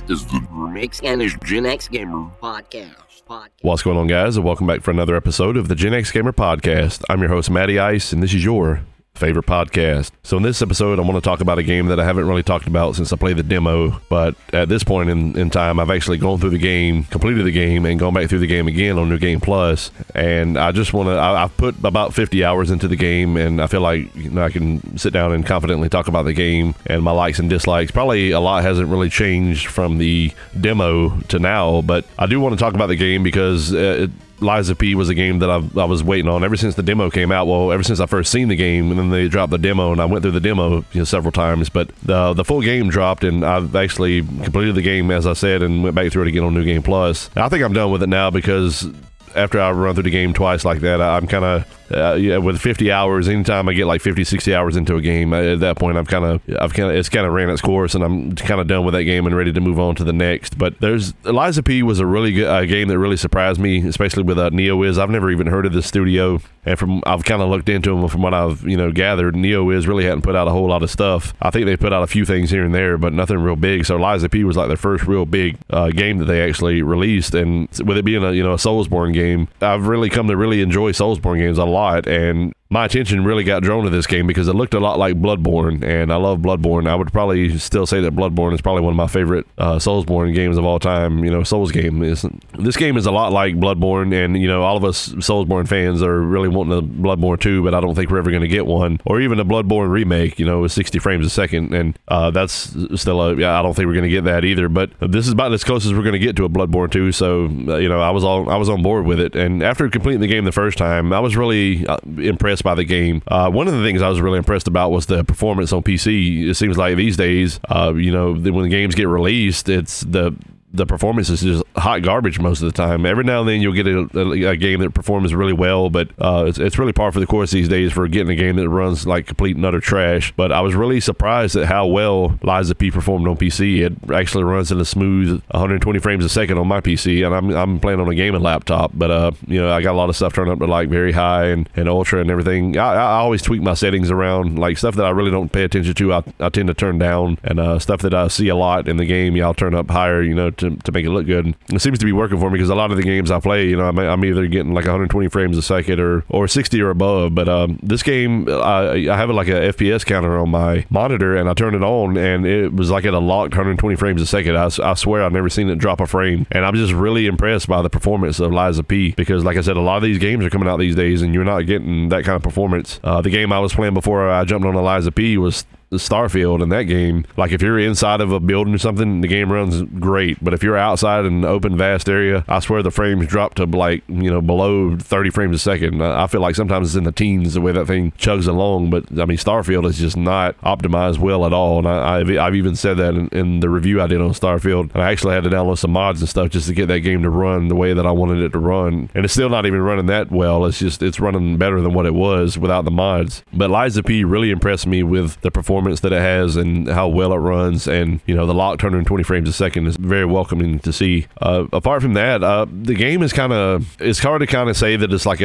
is the Remix and his Gen X Gamer podcast. What's going on, guys, and welcome back for another episode of the Gen X Gamer podcast. I'm your host, Matty Ice, and this is your favorite podcast. So in this episode, I want to talk about a game that I haven't really talked about since I played the demo, but at this point in time, I've actually gone through the game, completed the game, and gone back through the game again on New Game Plus. And I just want to, I've put about 50 hours into the game, and I feel like I can sit down and confidently talk about the game and my likes and dislikes. Probably a lot hasn't really changed from the demo to now, but I do want to talk about the game because Lies of P was a game that I was waiting on ever since the demo came out. Well, ever since I first seen the game, and then they dropped the demo, and I went through the demo several times. But the full game dropped, and I've actually completed the game, as I said, and went back through it again on New Game Plus. And I think I'm done with it now because after I run through the game twice like that, I'm kind of with 50 hours. Anytime I get like 50, 60 hours into a game, at that point it's kind of ran its course, and I'm kind of done with that game and ready to move on to the next. But Lies of P was a really good game that really surprised me, especially with NeoWiz. I've never even heard of this studio, and I've kind of looked into them from what I've gathered. NeoWiz really hadn't put out a whole lot of stuff. I think they put out a few things here and there, but nothing real big. So Lies of P was like their first real big game that they actually released, and with it being a Soulsborne game, I've really come to really enjoy Soulsborne games a lot, and my attention really got drawn to this game because it looked a lot like Bloodborne, and I love Bloodborne. I would probably still say that Bloodborne is probably one of my favorite Soulsborne games of all time. Souls game this game is a lot like Bloodborne, and all of us Soulsborne fans are really wanting a Bloodborne 2, but I don't think we're ever going to get one, or even a Bloodborne remake, with 60 frames a second, and that's still I don't think we're going to get that either. But this is about as close as we're going to get to a Bloodborne 2, so I was on board with it. And after completing the game the first time, I was really impressed by the game. One of the things I was really impressed about was the performance on PC. It seems like these days, when games get released, it's the performance is just hot garbage most of the time. Every now and then you'll get a game that performs really well, but it's really par for the course these days for getting a game that runs like complete and utter trash. But I was really surprised at how well Lies of P performed on PC. It actually runs at a smooth 120 frames a second on my PC, and I'm playing on a gaming laptop. But I got a lot of stuff turned up to like very high and ultra and everything. I always tweak my settings around, like stuff that I really don't pay attention to. I tend to turn down, and stuff that I see a lot in the game, I'll turn up higher, to make it look good. It seems to be working for me because a lot of the games I play, I'm either getting like 120 frames a second or 60 or above. But this game, I have like a FPS counter on my monitor, and I turned it on, and it was like at a locked 120 frames a second. I swear I've never seen it drop a frame, and I'm just really impressed by the performance of Lies of P, because like I said, a lot of these games are coming out these days, and you're not getting that kind of performance. The game I was playing before I jumped on Lies of P was Starfield, and that game, like if you're inside of a building or something, the game runs great, but if you're outside in an open vast area, I swear the frames drop to like below 30 frames a second. I feel like sometimes it's in the teens the way that thing chugs along, but I mean Starfield is just not optimized well at all, and I've even said that in the review I did on Starfield, and I actually had to download some mods and stuff just to get that game to run the way that I wanted it to run, and it's still not even running that well. It's running better than what it was without the mods. But Lies of P really impressed me with the performance that it has and how well it runs, and the locked 120 frames a second is very welcoming to see. Apart from that, the game is it's hard to kind of say that it's like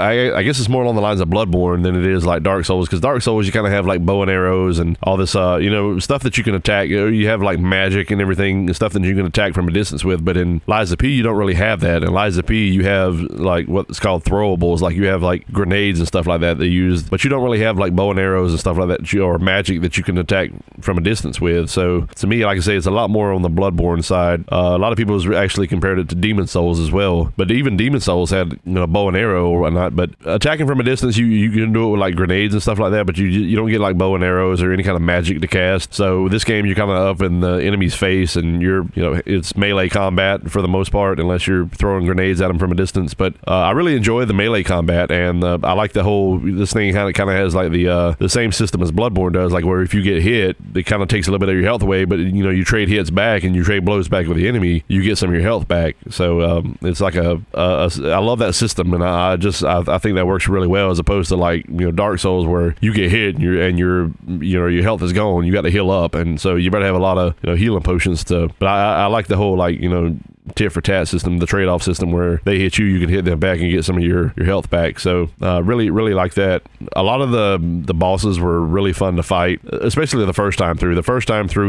I guess it's more along the lines of Bloodborne than it is like Dark Souls, because Dark Souls you kind of have like bow and arrows and all this stuff that you can attack. You have like magic and everything, stuff that you can attack from a distance with, but in Lies of P you don't really have that. In Lies of P you have like what's called throwables, like you have like grenades and stuff like that they use, but you don't really have like bow and arrows and stuff like that, or magic that you can attack from a distance with. So to me, like I say, it's a lot more on the Bloodborne side. A lot of people has actually compared it to Demon Souls as well, but even Demon Souls had bow and arrow or whatnot, but attacking from a distance you can do it with like grenades and stuff like that, but you don't get like bow and arrows or any kind of magic to cast. So this game you're kind of up in the enemy's face, and it's melee combat for the most part, unless you're throwing grenades at them from a distance. But I really enjoy the melee combat, and I like this thing kind of has like the same system as Bloodborne does, like where if you get hit, it kind of takes a little bit of your health away, but you trade hits back and you trade blows back with the enemy, you get some of your health back. So it's like I love that system, and I think that works really well, as opposed to like Dark Souls where you get hit and your health is gone, you got to heal up, and so you better have a lot of healing potions to. But I like the whole like tit for tat system, the trade-off system, where they hit you, you can hit them back and get some of your health back. So really like that. A lot of the bosses were really fun to fight, especially the first time through.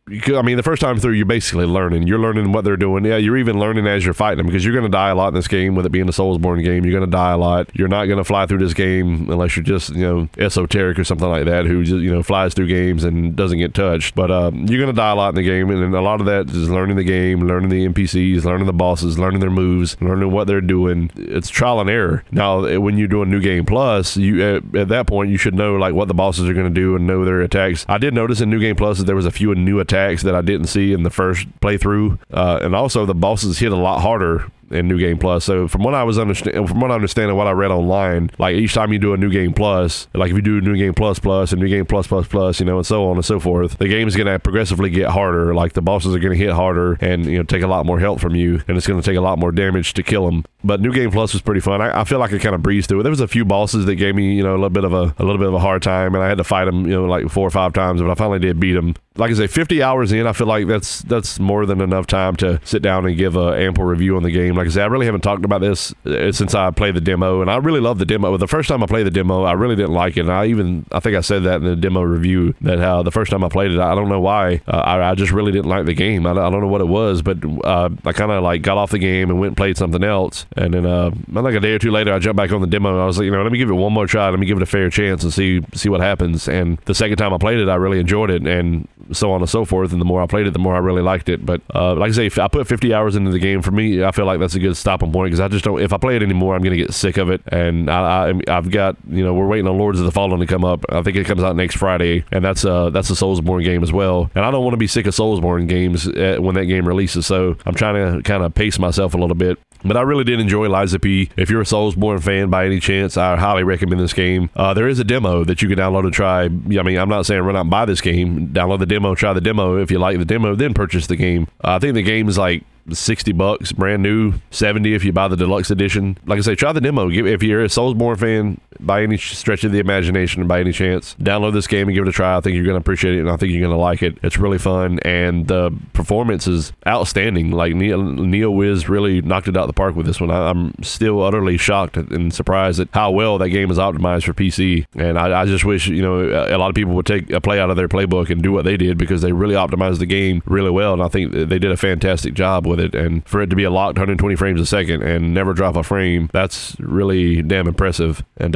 I mean, the first time through, you're basically learning. You're learning what they're doing. Yeah, you're even learning as you're fighting them, because you're going to die a lot in this game. With it being a Soulsborne game, you're going to die a lot. You're not going to fly through this game unless you're just, esoteric or something like that, who just, flies through games and doesn't get touched. But you're going to die a lot in the game, and a lot of that is learning the game, learning the NPCs, learning the bosses, learning their moves, learning what they're doing. It's trial and error. Now, when you're doing New Game Plus, you at that point, you should know like what the bosses are going to do and know their attacks. I did notice in New Game Plus that there was a few new attacks that I didn't see in the first playthrough, and also the bosses hit a lot harder in New Game Plus. So from what I understand and what I read online, like each time you do a New Game Plus, like if you do New Game Plus Plus and New Game Plus Plus Plus, and so on and so forth, the game is going to progressively get harder. Like the bosses are going to hit harder and take a lot more health from you, and it's going to take a lot more damage to kill them. But New Game Plus was pretty fun. I feel like I kind of breezed through it. There was a few bosses that gave me a little bit of a hard time, and I had to fight them like 4 or 5 times, but I finally did beat them. Like I say, 50 hours in, I feel like that's more than enough time to sit down and give an ample review on the game. Like I say, I really haven't talked about this since I played the demo, and I really love the demo. The first time I played the demo, I really didn't like it. And I think I said that in the demo review, that how the first time I played it, I don't know why, I just really didn't like the game. I don't know what it was, but I kind of like got off the game and went and played something else. And then like a day or two later, I jumped back on the demo. I was like, let me give it one more try. Let me give it a fair chance and see what happens. And the second time I played it, I really enjoyed it, and so on and so forth. And the more I played it, the more I really liked it. But like I say, if I put 50 hours into the game, for me, I feel like that's a good stopping point, because I just don't, if I play it anymore, I'm going to get sick of it. And I've got, we're waiting on Lords of the Fallen to come up. I think it comes out next Friday, and that's a Soulsborne game as well. And I don't want to be sick of Soulsborne games when that game releases, so I'm trying to kind of pace myself a little bit. But I really did enjoy Lies of P. If you're a Soulsborne fan by any chance, I highly recommend this game. There is a demo that you can download and try. I mean, I'm not saying run out and buy this game. Download the demo, try the demo. If you like the demo, then purchase the game. I think the game is like $60 brand new, $70 if you buy the deluxe edition. Like I say, try the demo. If you're a Soulsborne fan by any stretch of the imagination and by any chance, download this game and give it a try. I think you're going to appreciate it, and I think you're going to like it. It's really fun, and the performance is outstanding. Like NeoWiz really knocked it out of the park with this one. I'm still utterly shocked and surprised at how well that game is optimized for PC, and I just wish a lot of people would take a play out of their playbook and do what they did, because they really optimized the game really well, and I think they did a fantastic job with it. And for it to be a locked 120 frames a second and never drop a frame, that's really damn impressive. And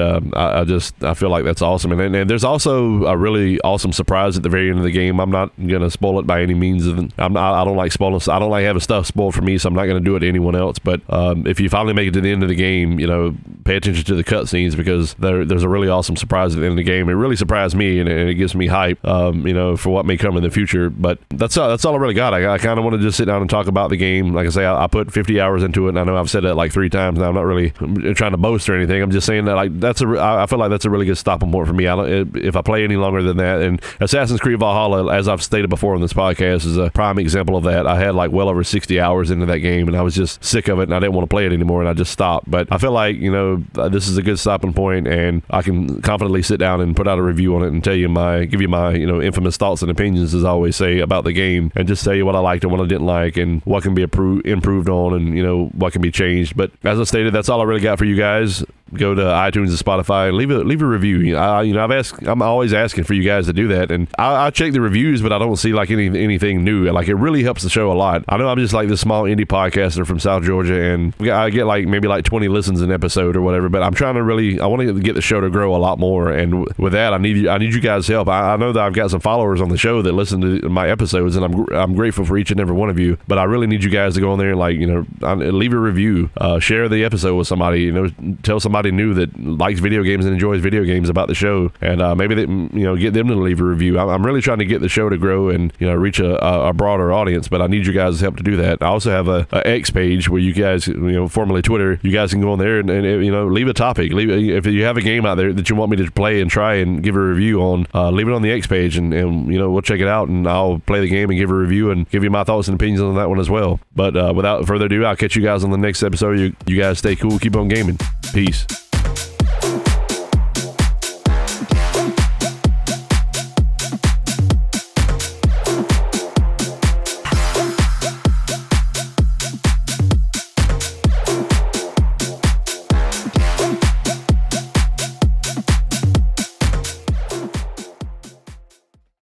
I feel like that's awesome. And there's also a really awesome surprise at the very end of the game. I'm not gonna spoil it by any means. I don't like spoiling. I don't like having stuff spoiled for me, so I'm not gonna do it to anyone else. But if you finally make it to the end of the game, pay attention to the cutscenes, because there's a really awesome surprise at the end of the game. It really surprised me, and it gives me hype, for what may come in the future. But that's all I really got. I kind of want to just sit down and talk about the game. Like I say, I put 50 hours into it, and I know I've said that like 3 times now. I'm not really trying to boast or anything. I'm just saying that I feel like that's a really good stopping point for me. If I play any longer than that, and Assassin's Creed Valhalla, as I've stated before on this podcast, is a prime example of that. I had like well over 60 hours into that game, and I was just sick of it, and I didn't want to play it anymore, and I just stopped. But I feel like this is a good stopping point, and I can confidently sit down and put out a review on it and give you my infamous thoughts and opinions, as I always say, about the game, and just tell you what I liked and what I didn't like, and what can be improved on, and what can be changed. But as I stated, that's all I really got for you guys. Go to iTunes and Spotify, leave a review. I'm always asking for you guys to do that, and I check the reviews, but I don't see like anything new. Like, it really helps the show a lot. I know I'm just like this small indie podcaster from South Georgia, and I get like maybe like 20 listens an episode or whatever. But I'm trying to I want to get the show to grow a lot more, and with that, I need you guys' help. I know that I've got some followers on the show that listen to my episodes, and I'm grateful for each and every one of you. But I really need you guys to go on there and leave a review, share the episode with somebody. Tell somebody new that likes video games and enjoys video games about the show, and maybe they, get them to leave a review. I'm really trying to get the show to grow and reach a broader audience, but I need you guys' help to do that. I also have a X page where you guys, formerly Twitter, you guys can go on there and leave a topic. If you have a game out there that you want me to play and try and give a review on, leave it on the X page, and we'll check it out, and I'll play the game and give a review and give you my thoughts and opinions on that one as well. But without further ado, I'll catch you guys on the next episode. You guys stay cool, keep on gaming. Peace.